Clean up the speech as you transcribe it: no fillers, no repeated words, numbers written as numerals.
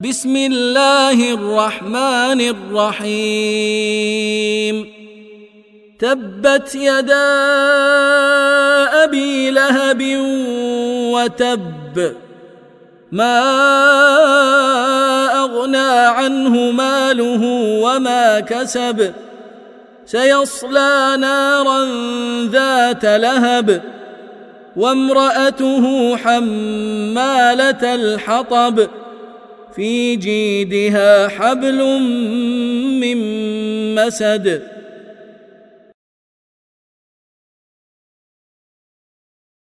بسم الله الرحمن الرحيم تبت يدا أبي لهب وتب ما أغنى عنه ماله وما كسب سيصلى نارا ذات لهب وامرأته حمالة الحطب في جيدها حبل من مسد